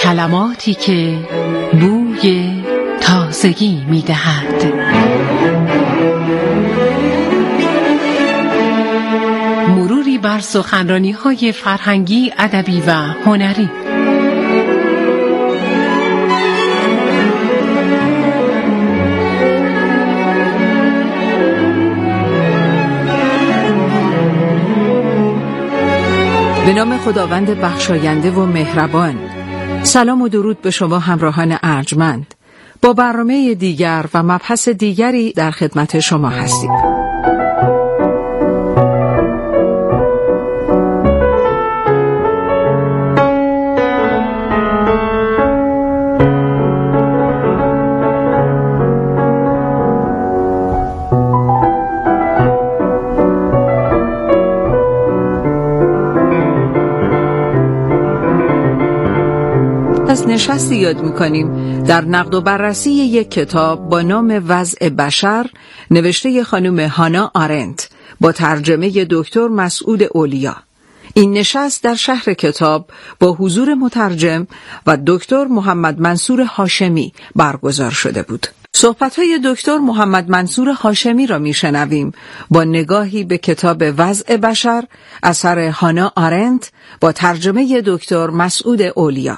کلماتی که بوی تازگی می‌دهد. مروری بر سخنرانی‌های فرهنگی، ادبی و هنری. به نام خداوند بخشاینده و مهربان. سلام و درود به شما همراهان ارجمند. با برنامه دیگر و مبحث دیگری در خدمت شما هستیم. از نشستی یاد می‌کنیم در نقد و بررسی یک کتاب با نام وضع بشر نوشته خانم هانا آرنت با ترجمه دکتر مسعود اولیا. این نشست در شهر کتاب با حضور مترجم و دکتر محمد منصور هاشمی برگزار شده بود. صحبت‌های دکتر محمد منصور هاشمی را می‌شنویم با نگاهی به کتاب وضع بشر اثر هانا آرنت با ترجمه دکتر مسعود اولیا.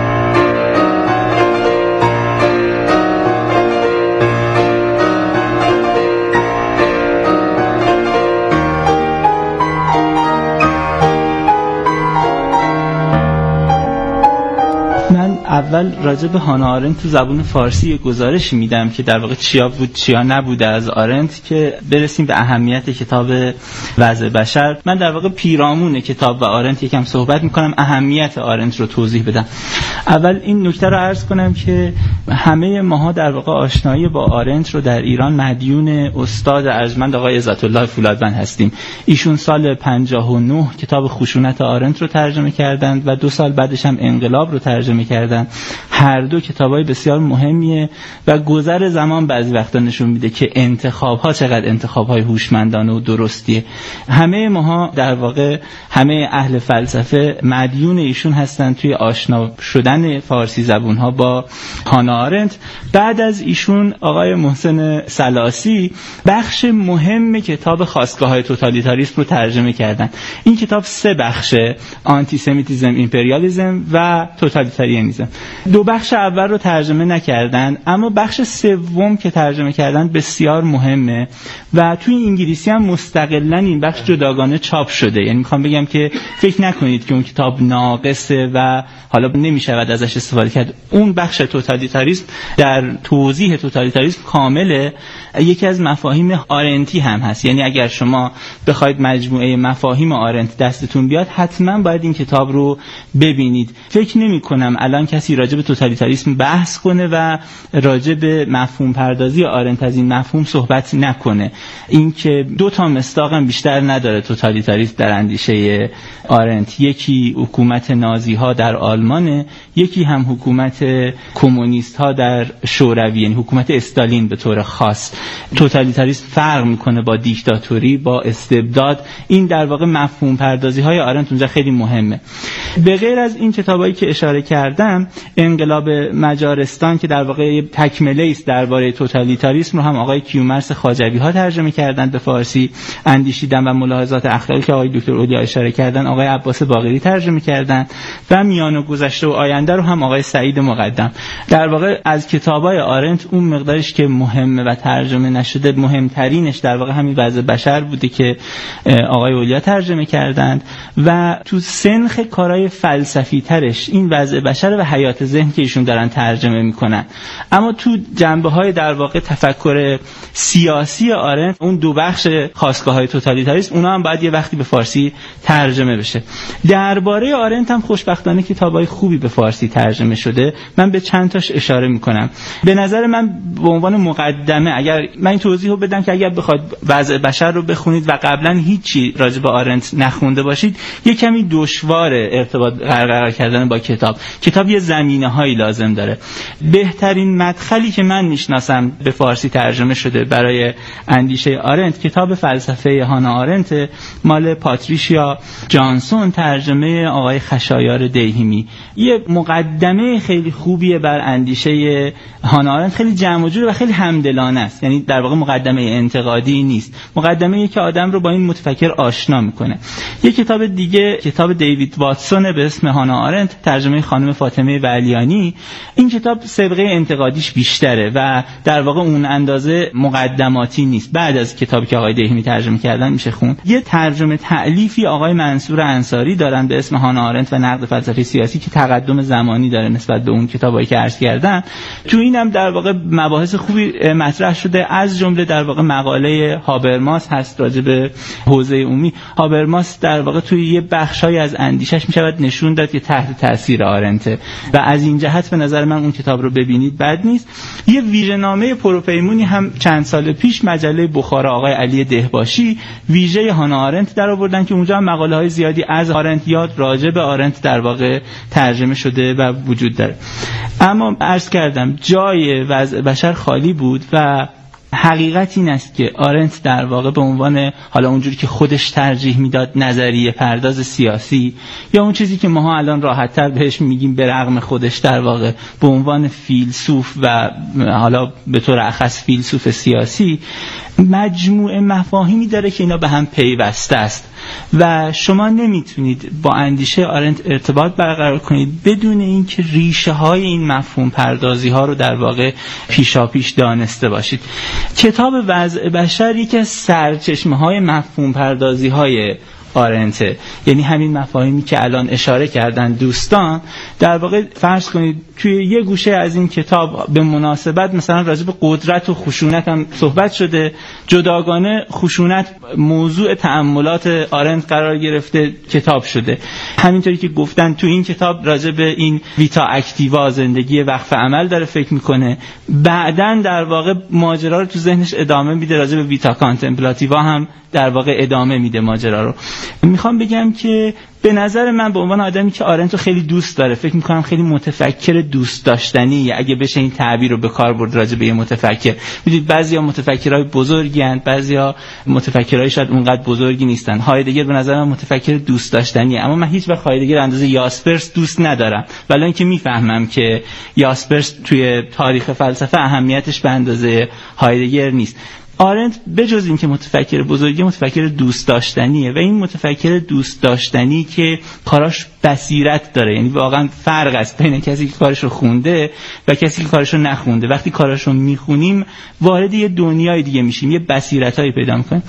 اول راجع به هانا آرنت تو زبان فارسی گزارش میدم که در واقع چیا بود چیا نبوده از آرنت که برسیم به اهمیت کتاب وضع بشر. من در واقع پیرامون کتاب و آرنت یکم صحبت میکنم، اهمیت آرنت رو توضیح بدم. اول این نکته رو عرض کنم که همه ماها در واقع آشنایی با آرنت رو در ایران مدیون استاد ارجمند آقای عزت الله فولادوند هستیم. ایشون سال 59 کتاب خشونت آرنت رو ترجمه کردند و 2 سال بعدش هم انقلاب رو ترجمه کردند. هر دو کتابای بسیار مهمیه و گذر زمان بعضی وقتا نشون میده که انتخاب‌ها چقدر انتخاب‌های هوشمندانه و درستیه. همه ماها در واقع همه اهل فلسفه مدیون ایشون هستن توی آشنا شدن فارسی زبون‌ها با هانا آرنت. بعد از ایشون آقای محسن سلاسی بخش مهم کتاب خاستگاه‌های توتالیتاریسم رو ترجمه کردن. این کتاب 3 بخشه: آنتی سمیتیسم، ایمپریالیسم و توتالیتاریانیسم. 2 بخش اول رو ترجمه نکردن، اما بخش سوم که ترجمه کردن بسیار مهمه و توی انگلیسی هم مستقلاً این بخش جداگانه چاپ شده. یعنی میخوام بگم که فکر نکنید که اون کتاب ناقصه و حالا نمیشود ازش استفاده کرد. اون بخش توتالیتاریسم در توضیح توتالیتاریسم کامله. یکی از مفاهیم آرنتی هم هست، یعنی اگر شما بخواید مجموعه مفاهیم آرنت دستتون بیاد حتما باید این کتاب رو ببینید. فکر نمی کنم الان کسی راجع به توتالیتاریسم بحث کنه و راجع به مفهوم پردازی آرنت از این مفهوم صحبت نکنه. این که 2 تا مصداق هم بیشتر نداره توتالیتاریسم در اندیشه آرنت. یکی حکومت نازی ها در آلمان، یکی هم حکومت کمونیست ها در شوروی، یعنی حکومت استالین به طور خاص. توتالیتاریسم فرق میکنه با دیکتاتوری، با استبداد. این در واقع مفهوم پردازی های آرنت اونجا خیلی مهمه. به غیر از این کتابایی که اشاره کردم، انقلاب مجارستان که در واقع تکمله است درباره توتالیتاریسم رو هم آقای کیومرث خواجوی ها ترجمه کردند به فارسی. اندیشیدن و ملاحظات اخلاقی که آقای دکتر اولیا اشاره کردن آقای عباس باقری ترجمه کردند و میان و گذشته و آینده رو هم آقای سعید مقدم. در واقع از کتابای آرنت اون مقدارش که مهمه و ترجمه نشده، مهمترینش در واقع همین وضع بشر بوده که آقای اولیا ترجمه کردند و تو سنخ کارهای فلسفی ترش این وضع بشر و حیات ذهن که ایشون دارن ترجمه میکنن. اما تو جنبه‌های در واقع تفکر سیاسی آرنت اون 2 بخش خاستگاه‌های توتالیتاریسم اونا هم باید یه وقتی به فارسی ترجمه بشه. درباره آرنت هم خوشبختانه کتابای خوبی به فارسی ترجمه شده. من به چند تاش اشاره میکنم. به نظر من به عنوان مقدمه اگر من این توضیحو بدم که اگر بخواید وضع بشر رو بخونید و قبلا هیچی راجع به آرنت نخونده باشید، یه کمی دشواره ارتباط برقرار کردن با کتاب یه زمینه‌هایی لازم داره. بهترین مدخلی که من میشناسم به فارسی ترجمه شده برای اندیشه آرنت کتاب فلسفه هانا آرنت مال پاتریشیا جانسون، ترجمه آقای خشایار دیهیمی. یه مقدمه خیلی خوبیه بر اندیشه هانا آرنت، خیلی جمع و جور و خیلی همدلانه است. یعنی در واقع مقدمه انتقادی نیست، مقدمه‌ای که آدم رو با این متفکر آشنا میکنه. یه کتاب دیگه کتاب دیوید واتسون به اسم هانا آرنت، ترجمه خانم فاطمه ولیانی. این کتاب سابقه انتقادیش بیشتره و در واقع اون اندازه مقدماتی نیست. بعد از کتابی که آقای دیهیمی ترجمه کردن میشه خوند. یه ترجمه تألیفی آقای منصور انصاری دارن به اسم هانا آرنت و نقد فلسفه سیاسی که تقدم زمانی داره نسبت به اون کتابایی که عرض کردم. تو اینم در واقع مباحث خوبی مطرح شده، از جمله در واقع مقاله هابرماس هست راجع به حوزه عمومی. هابرماس در واقع توی یه بخشای از اندیشش میشود نشون داد که تحت تاثیر آرنته و از این جهت به نظر من اون کتاب رو ببینید بد نیست. یه ویژه‌نامه پروپیمونی هم چند سال پیش مجله بخارا آقای علی دهباشی ویژه هانا آرنت در آوردن که اونجا هم مقاله‌های زیادی از آرنت یا راجع به آرنت در واقع ترجمه شده و وجود داره. اما عرض کردم جای وضع بشر خالی بود و حقیقت این است که آرنت در واقع به عنوان حالا اونجوری که خودش ترجیح میداد نظریه پرداز سیاسی یا اون چیزی که ماها الان راحت‌تر بهش میگیم به رغم خودش در واقع به عنوان فیلسوف و حالا به طور اخص فیلسوف سیاسی مجموعه مفاهیمی داره که اینا به هم پیوسته است و شما نمیتونید با اندیشه آرنت ارتباط برقرار کنید بدون اینکه ریشه های این مفهوم پردازی ها رو در واقع پیشاپیش دانسته باشید. کتاب وضع بشر یکی از سرچشمه های مفهوم پردازی های آرنته، یعنی همین مفاهیمی که الان اشاره کردن دوستان. در واقع فرض کنید توی یه گوشه از این کتاب به مناسبت مثلا راجع به قدرت و خشونت هم صحبت شده، جداگانه خشونت موضوع تأملات آرنت قرار گرفته کتاب شده. همینطوری که گفتن تو این کتاب راجع به این ویتا اکتیوا زندگی وقف عمل داره فکر میکنه، بعدن در واقع ماجرا رو تو ذهنش ادامه میده، راجع به ویتا کانتمپلاتیوا هم در واقع ادامه میده ماجرا رو. میخوام بگم که به نظر من به عنوان آدمی که آرنت رو خیلی دوست داره، فکر میکنم خیلی متفکر دوست داشتنیه اگه بشه این تعبیر رو به کار برد راجع به یه متفکر. میدونید بعضیا متفکرای بزرگی ان، بعضیا متفکرای شاید اونقدر بزرگی نیستن. هایدگر به نظر من متفکر دوست داشتنیه، اما من هیچ وقت هایدگر اندازه یاسپرس دوست ندارم، ولی اینکه میفهمم که یاسپرس توی تاریخ فلسفه اهمیتش به اندازه هایدگر نیست. آرنت بجز این که متفکر بزرگی، متفکر دوست داشتنیه و این متفکر دوست داشتنی که کاراش بصیرت داره، یعنی واقعا فرق است بین کسی که کارش رو خونده و کسی که کارش رو نخونده. وقتی کارش رو میخونیم وارد یه دنیای دیگه میشیم، یه بصیرتایی پیدا میکنیم.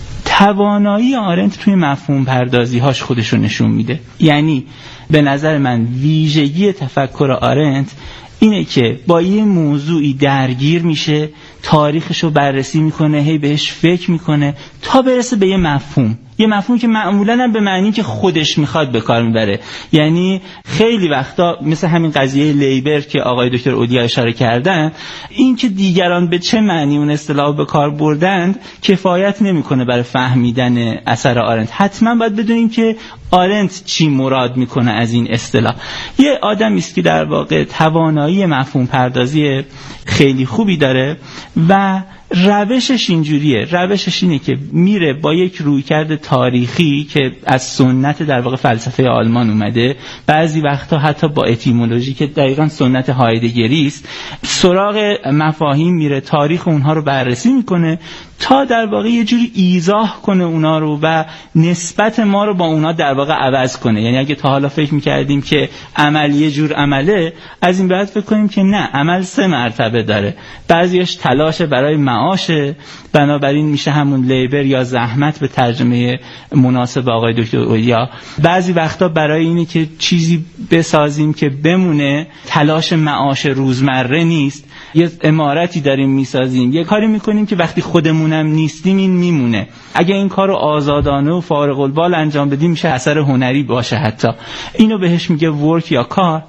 توانایی آرنت توی مفهوم پردازی هاش خودش رو نشون میده. یعنی به نظر من ویژگی تفکر آرنت اینه که با یه موضوعی درگیر میشه، تاریخشو بررسی میکنه، هی بهش فکر میکنه تا برسه به یه مفهوم که معمولاً هم به معنی که خودش میخواد به کار میبره. یعنی خیلی وقتا مثل همین قضیه لیبر که آقای دکتر اودیا اشاره کردن، این که دیگران به چه معنی اون اصطلاح به کار بردند کفایت نمیکنه برای فهمیدن اثر آرنت. حتما باید بدونیم که آرنت چی مراد میکنه از این اصطلاح. یه آدمی است که در واقع توانایی مفهوم پردازی خیلی خوبی داره و روشش اینجوریه، روشش اینه که میره با یک رویکرد تاریخی که از سنت در واقع فلسفه آلمان اومده، بعضی وقتا حتی با اتیمولوژی که دقیقاً سنت هایدگری است، سراغ مفاهیم میره، تاریخ اونها رو بررسی میکنه تا در واقع یه جوری ایضاح کنه اونا رو و نسبت ما رو با اونا در واقع عوض کنه. یعنی اگه تا حالا فکر میکردیم که عمل یه جور عمله، از این بعد فکر کنیم که نه، عمل 3 مرتبه داره. بعضیش تلاش برای معاشه، بنابراین میشه همون لیبر یا زحمت به ترجمه مناسب آقای دکتر اودیا. بعضی وقتا برای اینه که چیزی بسازیم که بمونه، تلاش معاش روزمره نیست. یه عمارتی داریم میسازیم، یه کاری میکنیم که وقتی خودمونم نیستیم این میمونه. اگه این کارو آزادانه و فارغ البال انجام بدیم میشه اثر هنری باشه. حتی اینو بهش میگه ورک یا کار.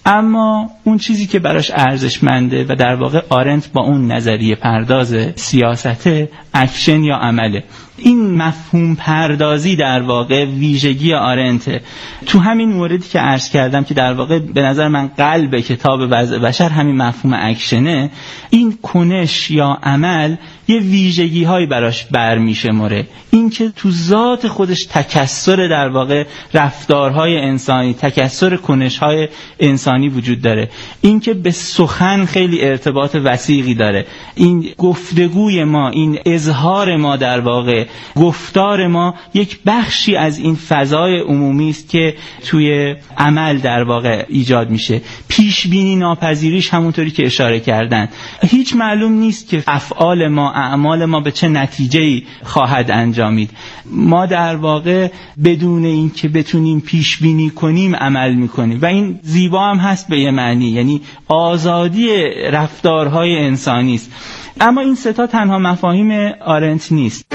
اما اون چیزی که براش ارزشمنده و در واقع آرنت با اون نظریه پرداز سیاسته، اکشن یا عمله. این مفهوم پردازی در واقع ویژگی آرنته. تو همین موردی که عرض کردم که در واقع به نظر من قلب کتاب وضع بشر همین مفهوم اکشنه، این کنش یا عمل یه ویژگی هایی براش برمیشمره. این که تو ذات خودش تکثر در واقع رفتارهای انسانی، تکثر کنشهای انسانی وجود داره. این که به سخن خیلی ارتباط وثیقی داره. این گفتگوی ما، این اظهار ما، در واقع گفتار ما یک بخشی از این فضای عمومی است که توی عمل در واقع ایجاد میشه. پیش بینی ناپذیریش همونطوری که اشاره کردن، هیچ معلوم نیست که افعال ما، اعمال ما به چه نتیجه‌ای خواهد انجامید. ما در واقع بدون این که بتونیم پیش بینی کنیم عمل میکنیم و این زیبا هم هست به یه معنی، یعنی آزادی رفتارهای انسانی است. اما این سه تا تنها مفاهیم آرنت نیست.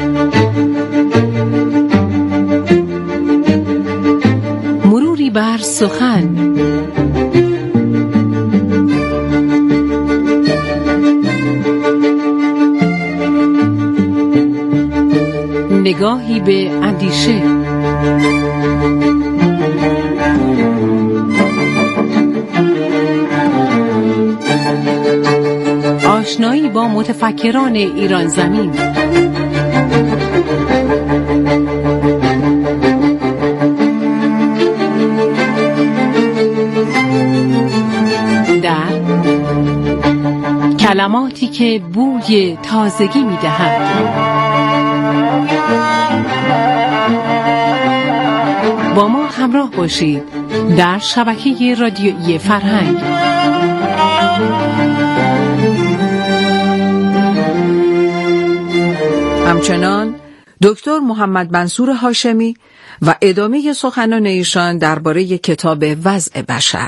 مروری بر سخن. نگاهی به اندیشه. آشنایی با متفکران ایران زمین. در کلماتی که بوی تازگی می‌دهند. با ما همراه باشید در شبکه رادیویی فرهنگ. همچنان دکتر محمد منصور هاشمی و ادامه سخنان ایشان درباره کتاب وضع بشر.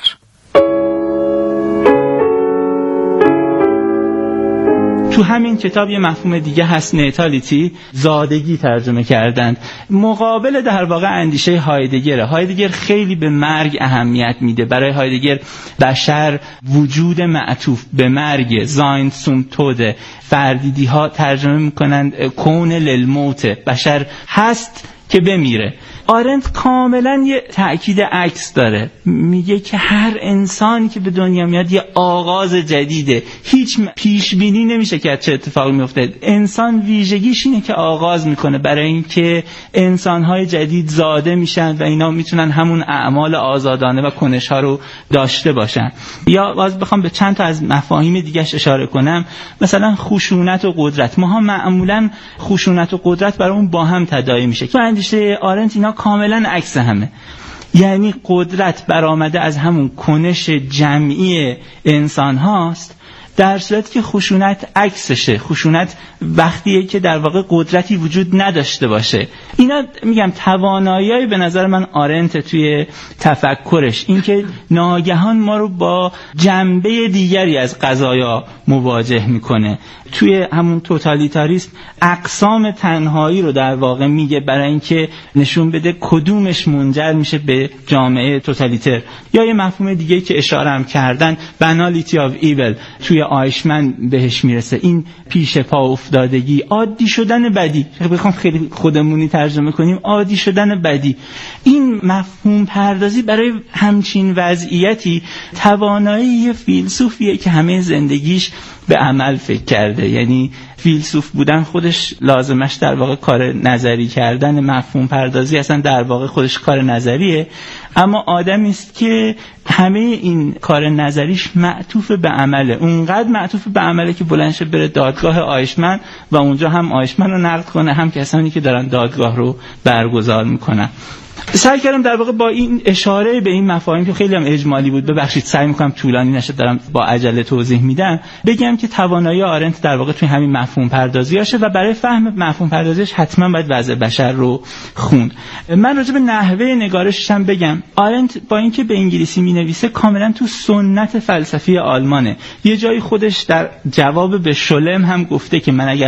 تو همین کتاب یه مفهوم دیگه هست، نیتالیتی، زادگی ترجمه کردند. مقابل در واقع اندیشه هایدگر. هایدگر خیلی به مرگ اهمیت میده. برای هایدگر بشر وجود معطوف به مرگ، زاین سوم توده، فردیدی ها ترجمه میکنند کون للموت، بشر هست که بمیره. آرنت کاملا یه تأکید عکس داره، میگه که هر انسانی که به دنیا میاد یه آغاز جدیده، هیچ پیش بینی نمیشه که چه اتفاقی میفته. انسان ویژگیش اینه که آغاز میکنه، برای اینکه انسانهای جدید زاده میشن و اینا میتونن همون اعمال آزادانه و کنش‌ها رو داشته باشن. یا باز بخوام به چند تا از مفاهیم دیگه‌اش اشاره کنم، مثلا خشونت و قدرت. ما معمولا خشونت و قدرت برامون با هم تداعی میشه. تو اندیشه آرنت اینا کاملا عکس همه، یعنی قدرت برآمده از همون کنش جمعی انسان هاست، در صورتی که خشونت عکسشه. خشونت وقتیه که در واقع قدرتی وجود نداشته باشه. اینا میگم توانایی به نظر من آرنت توی تفکرش، این که ناگهان ما رو با جنبه دیگری از قضایا مواجه میکنه. توی همون توتالیتاریسم اقسام تنهایی رو در واقع میگه برای اینکه نشون بده کدومش منجر میشه به جامعه توتالیتر. یا یه مفهوم دیگه که اشاره هم کردن، بنالیتی آف ایول، توی آیشمن بهش میرسه. این پیش پا افتادگی، عادی شدن بدی، بخوام خیلی خودمونی ترجمه کنیم، عادی شدن بدی. این مفهوم پردازی برای همچین وضعیتی توانایی یه فیلسوفیه که همه زندگیش به عمل فکر کرده. یعنی فیلسوف بودن خودش لازمش در واقع کار نظری کردن، مفهوم پردازی اصلا در واقع خودش کار نظریه، اما آدمی است که همه این کار نظریش معطوف به عمله. اونقدر معطوف به عمله که بلند شه بره دادگاه آیشمن و اونجا هم آیشمن رو نقد کنه، هم کسانی که دارن دادگاه رو برگزار میکنن. سعی کردم در واقع با این اشاره به این مفاهیم که خیلی هم اجمالی بود، ببخشید سعی میکنم طولانی نشه، دارم با عجله توضیح میدم، بگم که توانایی آرنت در واقع توی همین مفهوم پردازی هاشه و برای فهم مفهوم پردازیش حتما باید وضع بشر رو خوند. من راجع به نحوه نگارشش هم بگم. آرنت با اینکه به انگلیسی مینویسه کاملا تو سنت فلسفی آلمانه. یه جایی خودش در جواب به شولم هم گفته که من اگه از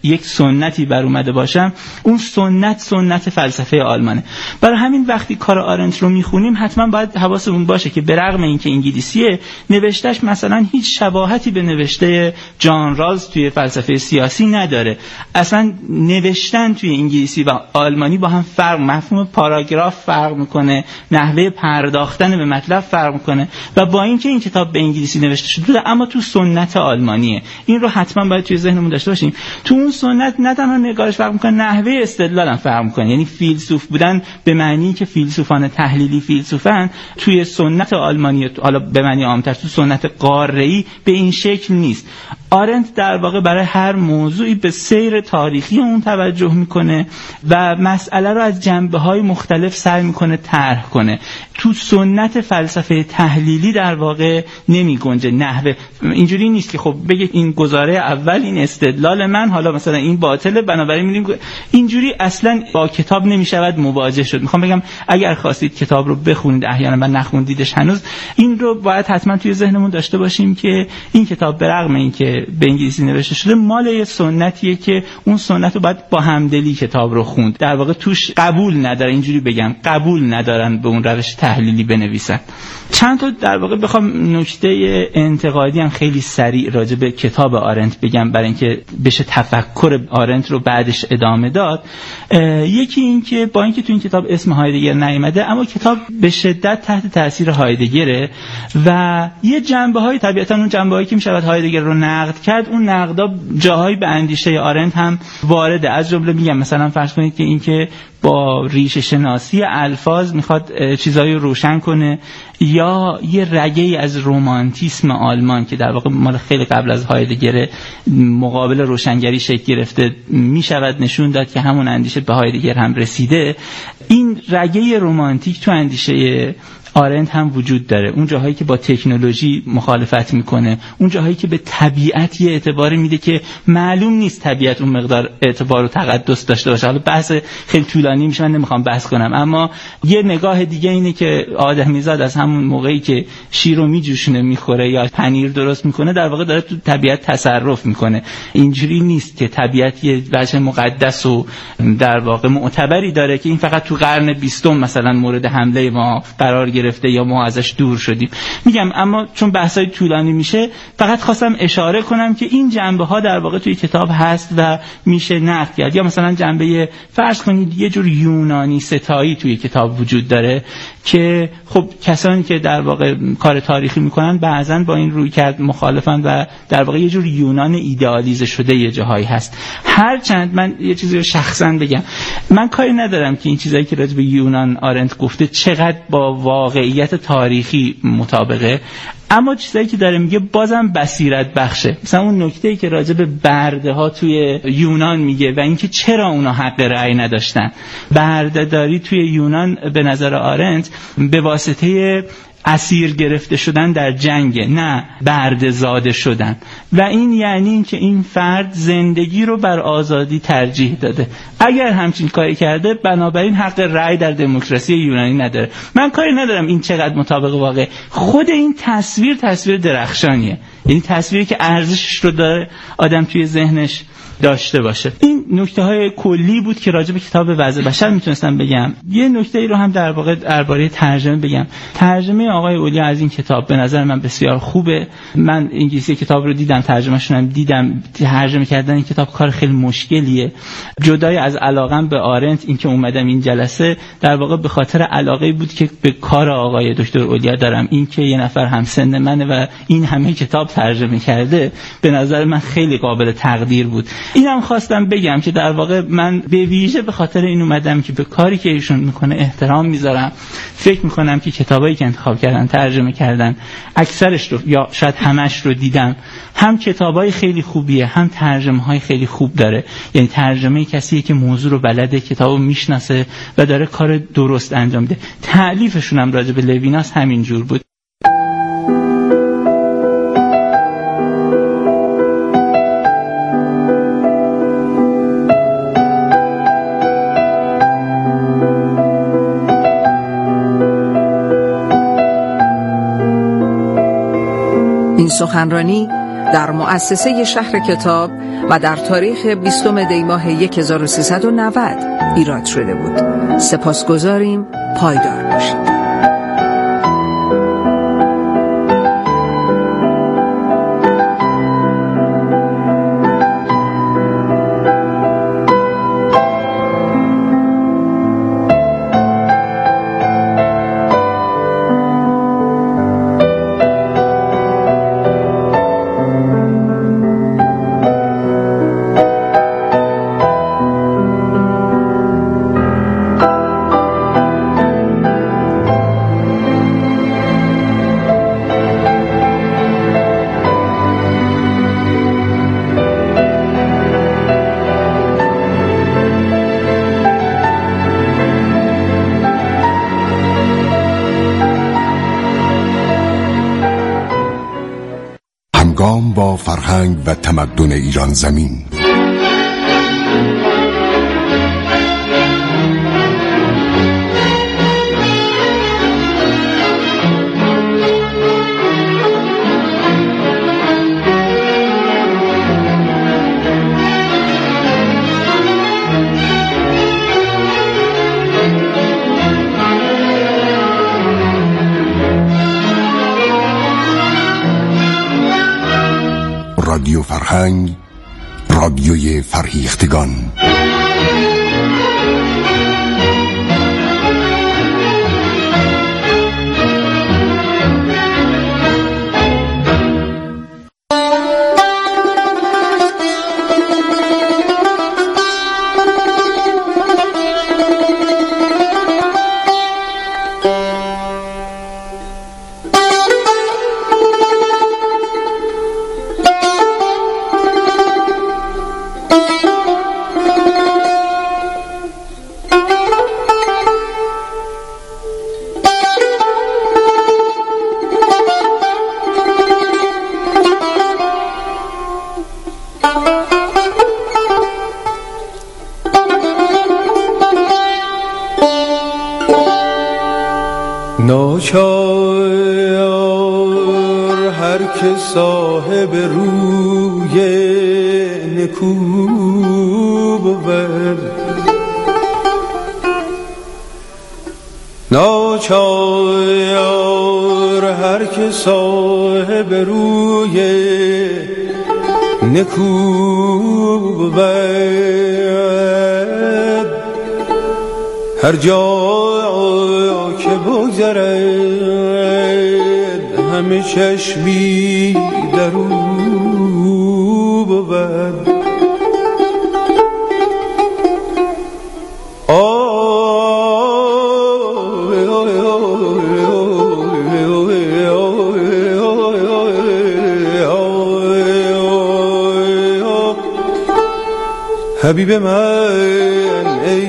یک سنتی بر اومده باشم، اون سنت فلسفه آلمانه. برای همین وقتی کار آرنت رو میخونیم حتما باید حواسمون باشه که به رغم اینکه انگلیسیه، نوشتهش مثلا هیچ شباهتی به نوشته جان رالز توی فلسفه سیاسی نداره. اصلا نوشتن توی انگلیسی و آلمانی با هم فرق، مفهوم پاراگراف فرق میکنه، نحوه پرداختن به مطلب فرق میکنه و با اینکه این کتاب به انگلیسی نوشته شده اما تو سنت آلمانیه. این رو حتما باید توی ذهنمون داشته باشیم. تو اون سنت نه تنها نگارش فرق میکنه، نحوه استدلال هم فرق میکنه. یعنی فیلسوف بودن به معنی که فیلسوفان تحلیلی فیلسوفن توی سنت آلمانی، حالا به معنی عام‌تر تو سنت قاره‌ای به این شکل نیست. آرنت در واقع برای هر موضوعی به سیر تاریخی اون توجه میکنه و مسئله رو از جنبه‌های مختلف سعی میکنه طرح کنه. تو سنت فلسفه تحلیلی در واقع نمیگنجه. نحوه اینجوری نیست که خب بگید این گزاره اول، این استدلال من، حالا مثلا این باطله بنابراین میریم. اینجوری اصلا با کتاب نمیشود مواجه شد. میخوام بگم اگر خواستید کتاب رو بخونید احیانا و نخوندیدش هنوز، این رو باید حتما توی ذهنمون داشته باشیم که این کتاب به رغم اینکه به انگلیسی نوشته شده مال یه سنتیه که اون سنت رو باید با همدلی کتاب رو خوند. در واقع توش قبول نداره، اینجوری بگم قبول ندارن به اون روش تحلیلی بنویسن. چند تا در واقع بخوام نکته انتقادی هم خیلی سریع راجع به کتاب آرنت بگم برای اینکه بشه تفکر آرنت رو بعدش ادامه داد. یکی این که با اینکه تو این کتاب اسم هایدگر نیامده اما کتاب به شدت تحت تاثیر هایدگره و یه جنبه‌های طبیعتاً اون جنبه‌هایی که میشود هایدگر رو نقد کرد، اون نقدا جاهایی به اندیشه آرنت هم وارده. از جمله میگم مثلا فرض کنید که این که با ریشه شناسی الفاظ میخواد چیزایی رو روشن کنه، یا یه رگه‌ای از رمانتیسم آلمان که در واقع مال خیلی قبل از هایدگر مقابل روشنگری شکل گرفته میشود نشون داد که همون اندیشه به هایدگر هم رسیده. این رگه رمانتیک تو اندیشه آرنت هم وجود داره. اون جاهایی که با تکنولوژی مخالفت میکنه، اون جاهایی که به طبیعت یه اعتباری میده که معلوم نیست طبیعت اون مقدار اعتبار و تقدس داشته باشه. حالا بحث خیلی طولانی میشه، من نمیخوام بحث کنم، اما یه نگاه دیگه اینه که آدمیزاد از همون موقعی که شیر رو میجوشونه میخوره یا پنیر درست میکنه در واقع داره تو طبیعت تصرف میکنه. اینجوری نیست که طبیعت یه وجه مقدس و در واقع معتبری داره که این فقط تو قرن 20 مثلا مورد حمله ما قرار گرفته یا ما ازش دور شدیم. میگم اما چون بحثای طولانی میشه فقط خواستم اشاره کنم که این جنبه ها در واقع توی کتاب هست و میشه نقد کرد. یا مثلا جنبه فرض کنید یه جور یونانی ستایی توی کتاب وجود داره که خب کسانی که در واقع کار تاریخی میکنن بعضن با این رویکرد مخالفن و در واقع یه جور یونان ایدئالیزه شده یه جاهایی هست. هرچند من یه چیزی رو شخصا بگم، من کاری ندارم که این چیزایی که راجع به یونان آرنت گفته چقدر با واقعیت تاریخی مطابقه، اما چیزایی که داره میگه بازم بصیرت بخشه. مثلا اون نکته‌ای که راجع به برده ها توی یونان میگه و اینکه چرا اونا حق رأی نداشتن. برده‌داری توی یونان به نظر آرنت به واسطه اسیر گرفته شدن در جنگ، نه برده زاده شدن، و این یعنی این که این فرد زندگی رو بر آزادی ترجیح داده. اگر همچین کاری کرده بنابراین حق رأی در دموکراسی یونانی نداره. من کاری ندارم این چقدر مطابق واقع. خود این تصویر درخشانیه، یعنی تصویری که ارزشش رو داره آدم توی ذهنش داشته باشه. این نکته های کلی بود که راجع به کتاب وضع بشر میتونستم بگم. یه نکته ای رو هم در واقع درباره ترجمه بگم. ترجمه آقای اولیا از این کتاب به نظر من بسیار خوبه. من انگلیسی کتاب رو دیدم، ترجمه‌شون هم دیدم. ترجمه کردن این کتاب کار خیلی مشکلیه. جدای از علاقم به آرنت، این که اومدم این جلسه در واقع به خاطر علاقه‌ای بود که به کار آقای دکتر اولیا دارم. این که یه نفر همسن منه و این همه کتاب ترجمه کرده به نظر من خیلی قابل تقدیر بود. اینم خواستم بگم که در واقع من به ویژه به خاطر این اومدم که به کاری که ایشون میکنه احترام میذارم. فکر میکنم که کتابایی که انتخاب کردن، ترجمه کردن، اکثرش رو یا شاید همش رو دیدم. هم کتابای خیلی خوبیه، هم ترجمه‌های خیلی خوب داره. یعنی ترجمه کسیه که موضوع رو بلده، کتابو میشناسه و داره کار درست انجام میده. تألیفشون هم راجع به لویناس همین جور بود. این سخنرانی در مؤسسه شهر کتاب و در تاریخ 20 دی ماه 1390 ایراد شده بود. سپاسگزاریم. پایدار باشید. گام با فرهنگ و تمدن ایران زمین. رادیو فرهنگ، رادیوی فرهیختگان. ناچار هر که صاحب روی نکو بود، ناچار هر که صاحب روی نکو بود، هر جا که بگذرد همه چشمی در او بود. حبیب من ای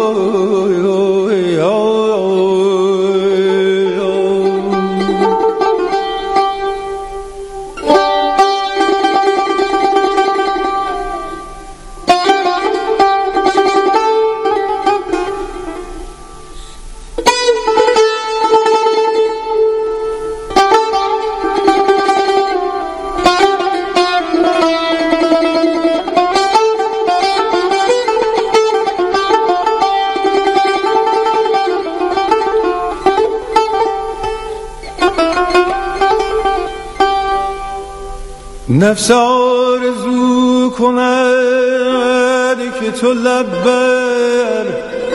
نفس آرزو کند که تو لب بر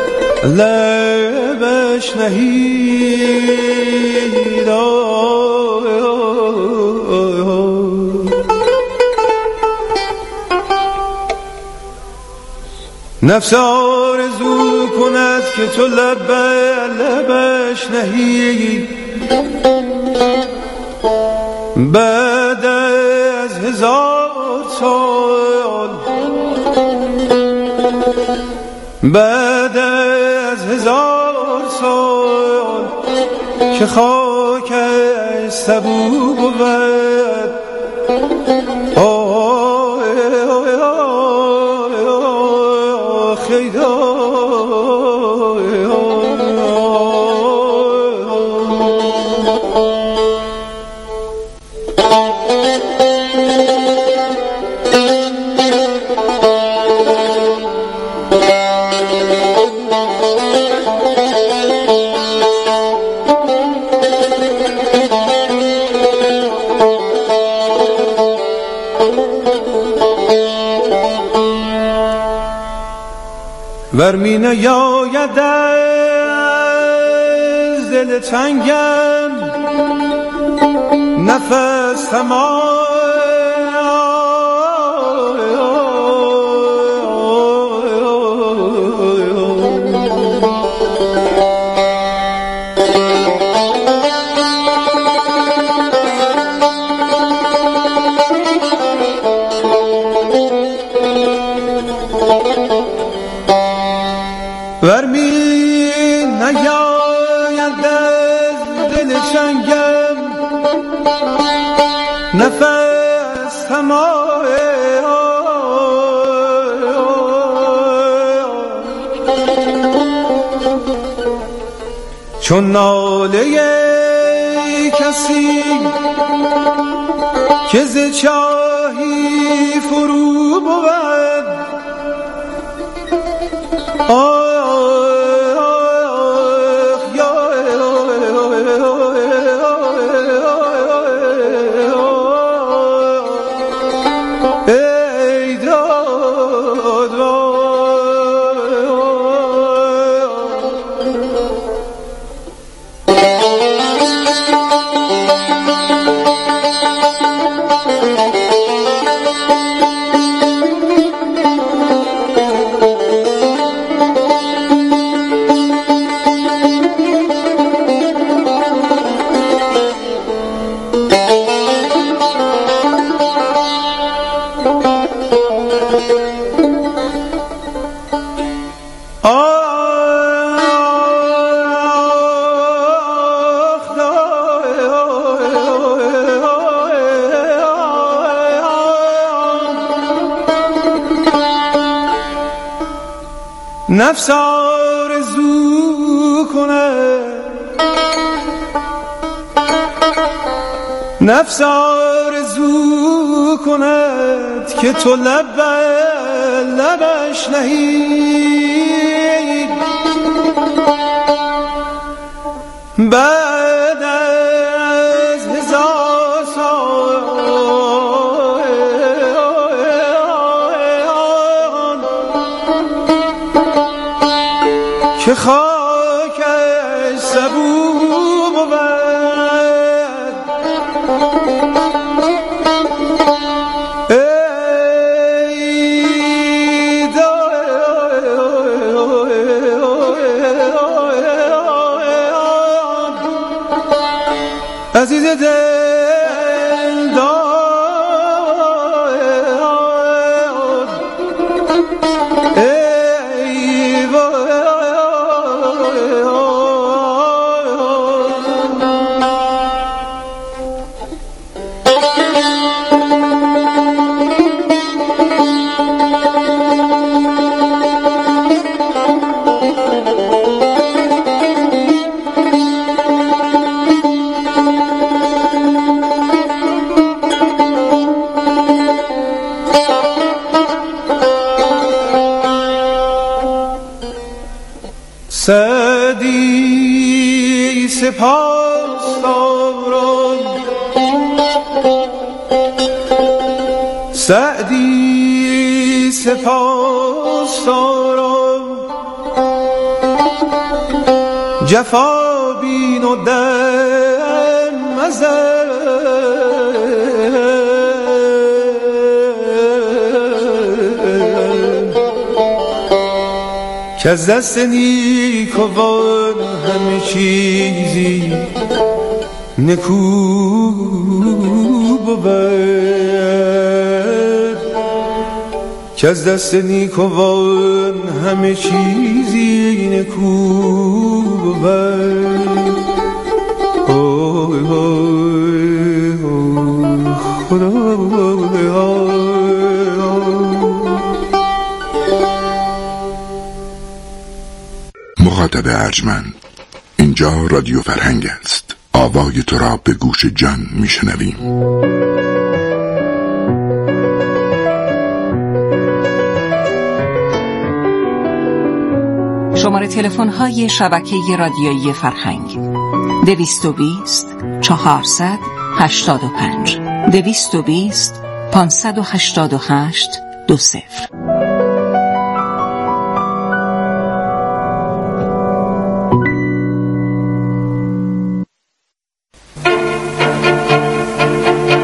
لبش نهید، نفس آرزو کند که تو لب بر لبش نهید، بعد از 1000 سال، بعد از 1000 سال که خاکش سبو بود، خیدا ور می نیاید از دل تنگم نفس تمام ور می نیاید از دل تنگم نفس تمام چون ناله کسی که ز چاهی فرو بود نفس آرزو کند نفس آرزو کند که تو لبش نهی بعد از 1000 سال که خاکش سبو بود عزیز دل داد ای وای سعدی سپاسداران سعدی سپاسداران جفا بین و در مزن که از دست نیکوان همه چیزی نکو بود که از دست نیکوان همه چیزی نکو بود خدا مخاطب ارجمند، اینجا رادیو فرهنگ است. آوای تو را به گوش جان میشنویم. شماره تلفن های شبکه رادیویی فرهنگ 220 400 85 220 588 20